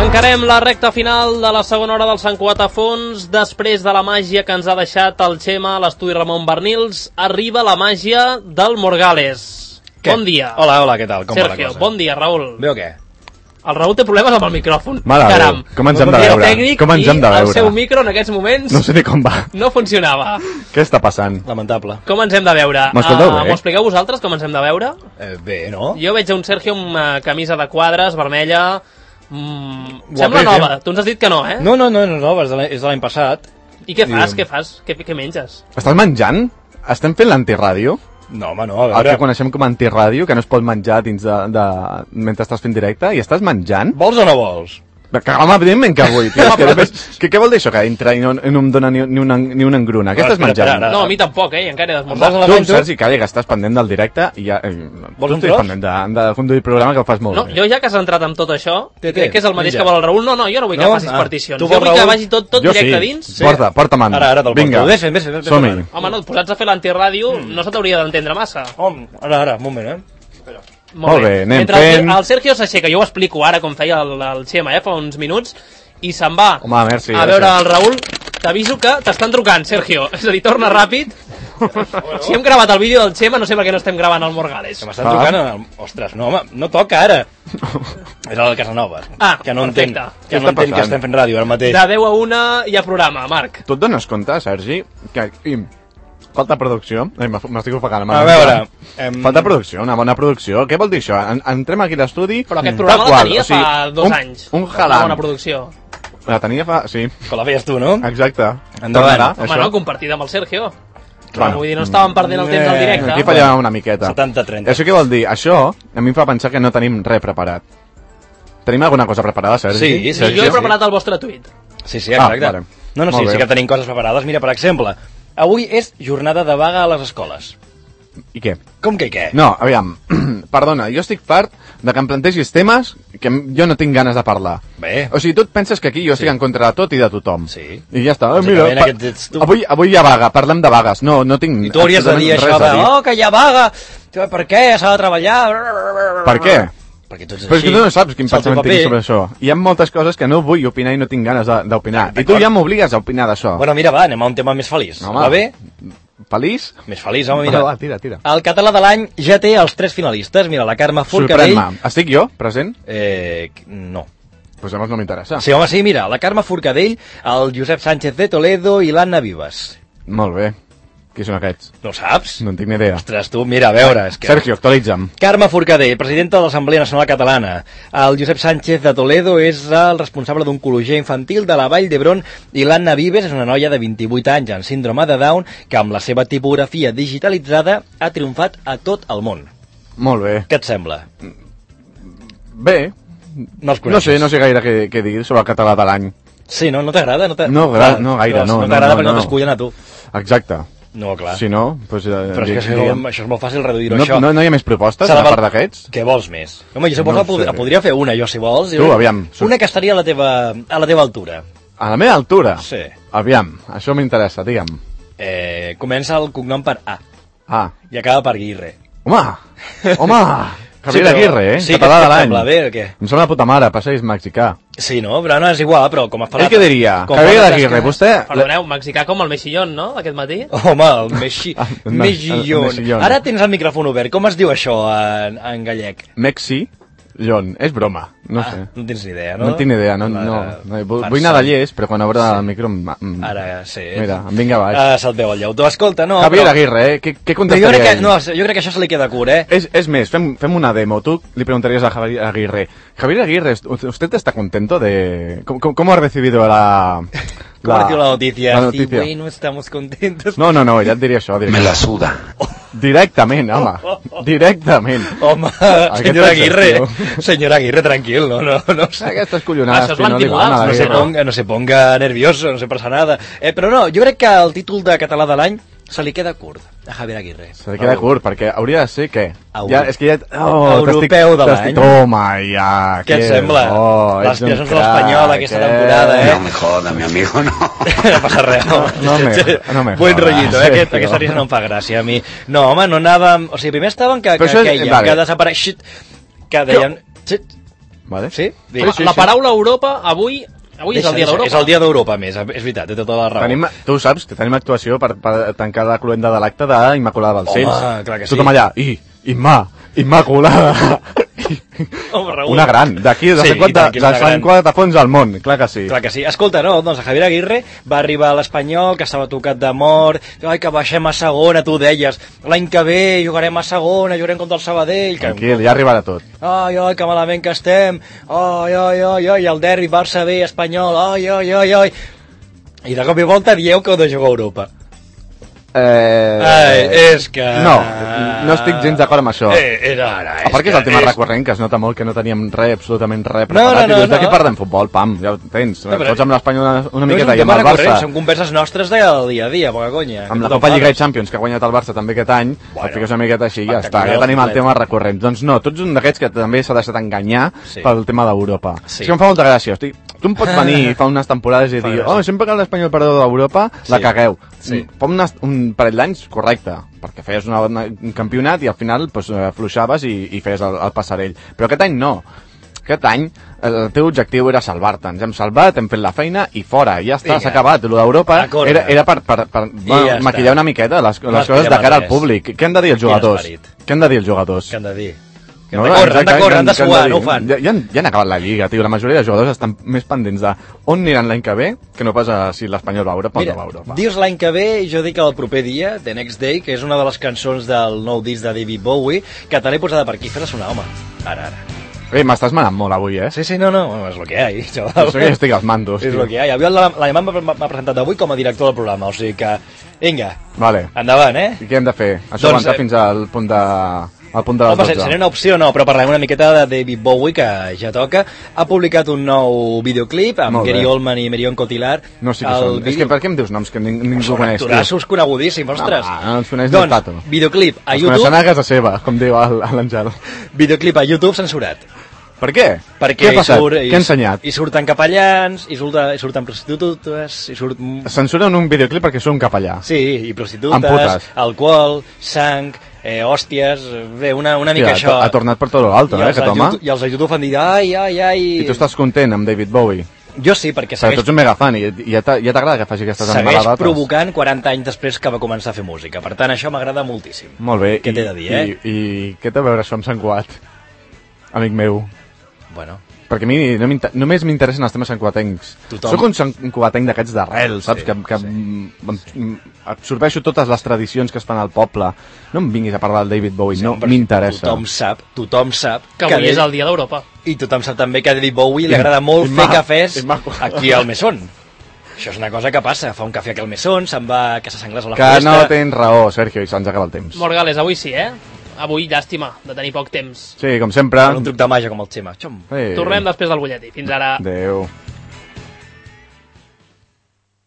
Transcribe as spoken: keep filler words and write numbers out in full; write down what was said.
Encarem la recta final de la segona hora del Sant Cugat a fons. Després de la màgia que ens ha deixat el Xema a l'estudi Ramon Bernils, arriba la màgia del Morgales. Què? Bon dia. Hola, hola, què tal? Com Sergio, va la cosa? bon dia, Raül. Bé o què? El Raül té problemes amb el micròfon. Mare Déu, com ens hem de veure? Com ens hem de veure? El seu micro en aquests moments no sé ni com va. No funcionava. Què està passant? Lamentable. Com ens hem de veure? M'escolteu uh, bé? M'ho expliqueu vosaltres com ens hem de veure? Eh, bé, no? Jo veig un Sergio amb uh, camisa de quadres, vermella. Mm, Guapet, sembla nova. eh? Tu ens has dit que no, eh? No, no, no, no, no és de l'any- és de l'any passat. I què fas? I- Què fas? Què, què menges? Estàs menjant? Estem fent l'antiràdio? No, home, no, a El veure... que coneixem com a antiràdio, que no es pot menjar dins de, de... mentre estàs fent directe, i estàs menjant? Vols o no vols? Que, home, evidentment que vull, tio. És que després, què, què vol dir això, que entra i no, i no em dona ni, ni, una, ni una engruna? Què Bueno, estàs espera, menjant? espera, No, a mi tampoc, eh? I encara he Em d'esmorzar. vas a la Tu, vento? Sergi, calla, que estàs pendent del directe i ja... Eh, Vols tu un estàs tros? pendent de, de conduir el programa, que ho fas molt No, bé. jo ja que has entrat amb tot això, Té, té, crec que és el mateix menja. que vol el Raül. No, no, jo no vull que No? facis Ah, particions. tu Jo vols, vull que Raül? vagi tot, tot Jo directe sí. dins. Sí. Porta, porta man. Ara, ara te'l Vinga, porto. Ves fent, ves fent, ves fent. som-hi. Home, no, posats a fer l'antiràdio no se t'hauria d'entendre massa. Home, ara, ara, un moment, eh? Molt bé, anem Mentre el, fent- el Sergio s'aixeca, jo ho explico ara com feia el, el Xema, eh, fa uns minuts, i se'n va Home, merci, a veure gràcies. el Raül. T'aviso que t'estan trucant, Sergio. És a dir, torna ràpid. Si hem gravat el vídeo del Xema, no sé per què no estem gravant el Morgales. Que m'estan Ah. trucant... El... Ostres, no, home, no toca ara. És el Casanova. Ah, que no entenc, perfecte. que Què no està entenc que passant? estem fent ràdio ara mateix. De deu a una hi ha programa, Marc. Tu et dones compte, Sergi, que aquí falta producció? Ai, m'af- m'estic ofegant. A veure... Em... Falta producció, una bona producció. Què vol dir això? En, entrem aquí a l'estudi... Però aquest tal programa la qual, tenia o sigui, fa dos un, anys. Un Una jalant. bona producció. La tenia fa... Sí, Com la feies tu, no? exacte. Endavant. Tornarà, Home, això. no, compartida amb el Sergio. Bueno. Vull dir, no estàvem perdent el temps al Eh, directe. Aquí fallava una miqueta. setanta trenta. Això què vol dir? Això a mi em fa pensar que no tenim res preparat. Tenim alguna cosa preparada, Sergi? Sí, sí, Sí, jo he preparat el vostre tuit. Sí, sí, exacte. Ah, vale. No, no, sí, Molt bé. sí que tenim coses preparades. Mira, per exemple, avui és jornada de vaga a les escoles. I què? Com que què? No, aviam, perdona, jo estic fart de que em plantegis temes que jo no tinc ganes de parlar. Bé. O sigui, tu et penses que aquí jo estic Sí. en contra de tot i de tothom. Sí. I ja està. Eh, mira, Bàsicament, pa- aquest ets tu. avui, avui hi ha vaga, parlem de vagues. No, no tinc I tu hauries de dir absolutament això res de, a dir. oh, que hi ha vaga, per què, s'ha de treballar... Per què? Perquè tu ets Però és així. que tu no saps quin És el teu pensament paper. tinc sobre això. Hi ha moltes coses que no vull opinar i no tinc ganes de- d'opinar. I tu D'acord. ja m'obligues a opinar d'això. Bueno, mira, va, anem a un tema més feliç. No, No, va bé? Feliç? Més feliç, home, mira. Va, va, tira, tira. El català de l'any ja té els tres finalistes. Mira, la Carme Forcadell... Sorprèn-me. Estic jo, present? Eh, no. Doncs llavors no m'interessa. Sí, home, sí, mira, la Carme Forcadell, el Josep Sánchez de Toledo i l'Anna Vives. Molt bé. Qui són aquests? No ho saps? No en tinc ni idea. Ostres, tu, mira, a veure, és que... Sergio, actualitza'm. Carme Forcadell, presidenta de l'Assemblea Nacional Catalana. El Josep Sánchez de Toledo és el responsable d'oncologia infantil de la Vall d'Hebron i l'Anna Vives és una noia de vint-i-vuit anys amb síndrome de Down que amb la seva tipografia digitalitzada ha triomfat a tot el món. Molt bé. Què et sembla? Bé, No els no coneixes? sé, no sé gaire què, què dir sobre el català de l'any. Sí, no? No t'agrada? No, t'agrada? No, gra- no gaire, no, No no, t'agrada no, perquè no no. t'escullen a tu. Exacte. No, clar. Si no, doncs... Eh, Però és que això, diríem- això és molt fàcil reduir-ho, no, això. no, no hi ha més propostes, S'ha de a val- part d'aquests? Què vols més? Home, jo si vols No no pod sé. podria fer una, jo, si vols. Tu, aviam. Una que estaria a la teva, a la teva altura. A la meva altura? Sí. Aviam, això m'interessa, digue'm. Eh, comença el cognom per A Ah, i acaba per Guirre. home! Home! Javier però- Aguirre, eh? Sí, Català què de et l'any. sembla, bé o què? Em sembla puta mare, passeig mexicà. Sí, no? Però no és igual, però com has parlat... Ell què diria? com Javier parles Aguirre, que- vostè... Perdoneu, mexicà com el mexillón, no?, aquest matí. Home, el mexi... Ah, el me- mexillón. el mexillón. Ara tens el micròfon obert. Com es diu això en, en gallec? Mexi, Jon, és broma, no ah, sé. no tens ni idea, no? No en tinc ni idea, no, La- no, no, vull, per vull anar de Sant- llest, però quan obre el micro... em- em- Ara, sí. Mira, em vinga baix. Ah, se't veu el lleutó. Escolta, no... Javier però... Aguirre, eh? Què, què Però jo contestaria crec, que, ell? no, jo crec que això se li queda curt, eh? Es, es més, fem, fem una demo. Tu li preguntarías a Javier Aguirre. Javier Aguirre, ¿usted está contento de...? ¿Cómo, cómo, cómo ha recibido la... Com ha recibido la notícia? La noticia. Sí, bueno, estamos contentos. No, no, no, ja et diria això. Me la suda. Directament, home. Directament. Home, Aquest senyora penses, Aguirre, tio? senyora Aguirre, tranquil, no, no, no sé. Aquestes collonades, Això és tio, no li van a mandibulars, la No se, guerra. ponga, no se ponga nervioso, no se passa nada. Eh, però no, jo crec que el títol de català de l'any se li queda curt a Javier Aguirre. Se li queda curt, perquè hauria de ser, què? Euro- Ja, és que ja... Oh, Europeu t'estic- de t'estic- l'any. Toma, ja. Què et sembla? Oh, Les ets un aspiracions de crac, l'Espanyol aquesta eh? temporada, eh? No me joda, mi amigo, no. No passa res, home. No me- no me Buen jodas, rollito, eh? Aquest, Sergio. aquesta risa no em fa gràcia a mi. No, home, no anàvem... O sigui, primer estàvem que, Però que, això és- que, que, vale. que desapareixit... Que deien... Vale? Sí? Sí, la, sí, la paraula Europa, avui... Avui deixa, és el dia d'Europa. És el dia d'Europa, més, és veritat, té tota la raó. Tenim, tu saps que tenim actuació per, per tancar la cluenda de l'acte d'Immaculada Balcells. Home, clar que sí. Tothom allà, i, Imma, Immaculada. Home, una gran, d'aquí, de sí, cinquanta fons al món, clar que sí. Clar que sí. Escolta, no, doncs Javier Aguirre va arribar a l'Espanyol, que estava tocat de mort, ai, que baixem a segona, tu deies, l'any que ve jugarem a segona, jugarem contra el Sabadell. Tranquil, ja arribarà tot. Ai, ai, que malament que estem, ai, ai, ai, ai, el derbi Barça B, Espanyol, ai, ai, ai, ai. I de cop i volta dieu que heu de jugar a Europa. Eh... Ai, és que... No, no estic gens d'acord amb això. Eh, era ara, a part que és el tema és... recurrent, que es nota molt que no teníem res, absolutament res preparat. No, no, no, i des d'aquí no. parlem futbol, pam, ja ho tens. No, fots amb l'Espanyol una, una no miqueta un i amb el Barça. Són converses nostres del dia a dia, poca conya. Amb la Copa Lliga i Champions, que ha guanyat el Barça també aquest any, bueno, et fiques una miqueta així i ja està, ja tenim el tema recurrent. Doncs no, tu ets un d'aquests que també s'ha deixat enganyar sí. pel tema d'Europa. Sí. És que em fa molta gràcia, hosti. Tu em pots venir fa unes temporades i dir, oh, sempre que l'Espanyol perdó d'Europa, sí. la cagueu. Sí. Fa un, un parell d'anys, correcte, perquè feies una, una, un campionat i al final pues, afluixaves i, i feies el, el passarell. Però aquest any no. Aquest any el teu objectiu era salvar-te. Ens hem salvat, hem fet la feina i fora. Ja està, s'ha acabat. Lo d'Europa era, era per, per, per bueno, ja maquillar una miqueta les, les coses de cara al públic. Què han de dir els jugadors? Què han de dir els jugadors? Què han de dir? No, han de córrer, han de córrer, han de suar, no ho fan. Ja, ja, han, ja han acabat la Lliga, tio. La majoria de jugadors estan més pendents de on aniran l'any que ve que no pas a si l'Espanyol va a Europa Mira, o no va a Europa. Dius l'any que ve, jo dic el proper dia, The Next Day, que és una de les cançons del nou disc de David Bowie, que te l'he posada per aquí, fes-la sonar, home. Ara, ara. Eh, m'estàs manant molt avui, eh? Sí, sí, no, no, bueno, és el que hi ha, xaval. És que estic als mandos, és tio. el que hi ha. Aviat l'Alemany m'ha presentat avui com a director del programa, o sigui que, vinga, vale. Endavant, eh? I què hem de fer? Això doncs, aguantar eh... fins al punt de... al punt de les Home, dotze. Seria una opció, no, però parlem una miqueta de David Bowie, que ja toca. Ha publicat un nou videoclip amb Gary Oldman i Marion Cotillard. No sé què són. Video... És que per què em dius noms que ning ningú coneix? Són actorassos conegudíssims, ostres. No, no els coneix doncs, del tato. Videoclip a els YouTube... Els coneixen a casa seva, com diu l'Àngel. Videoclip a YouTube censurat. Per què? Perquè què ha passat? Surt, què ha ensenyat? Hi surten capellans, hi surten, hi surten prostitutes, hi surt... Censuren un videoclip perquè surt un capellà. Sí, i prostitutes, alcohol, sang, eh, hòsties, bé, una, una mica sí, això. Ha, ha tornat per tot l'alto, eh, aquest home. I els de YouTube han dit, ai, ai, ai... I tu estàs content amb David Bowie? Jo sí, perquè segueix... Però tu ets un megafan i ja t'agrada que faci aquestes embaladotes. Segueix provocant quaranta anys després que va començar a fer música. Per tant, això m'agrada moltíssim. Molt bé. Què t'he de dir, eh? I, i què té a veure això amb Sant Cugat? Amic meu. Bueno... Perquè a mi no només m'interessen els temes santcugatencs. Soc un santcugatenc d'aquests d'arrel, saps? Sí, que que sí. absorbeixo totes les tradicions que es fan al poble. No em vinguis a parlar del David Bowie, sí, no m'interessa. Tothom sap, tothom sap... Que avui que és el dia d'Europa. I tothom sap també que a David Bowie li agrada molt fer cafès aquí al Mesón. Això és una cosa que passa. Fa un cafè aquí al Mesón, se'n va a Casa Sanglers a la que festa... Que no tens raó, Sergio, i se'ns acaba el temps. Morgales, avui sí, eh? Avui, llàstima, de tenir poc temps. Sí, com sempre. Per un truc de màgia com el Xema. Xom. Sí. Tornem després del butlletí. Fins ara. Adéu.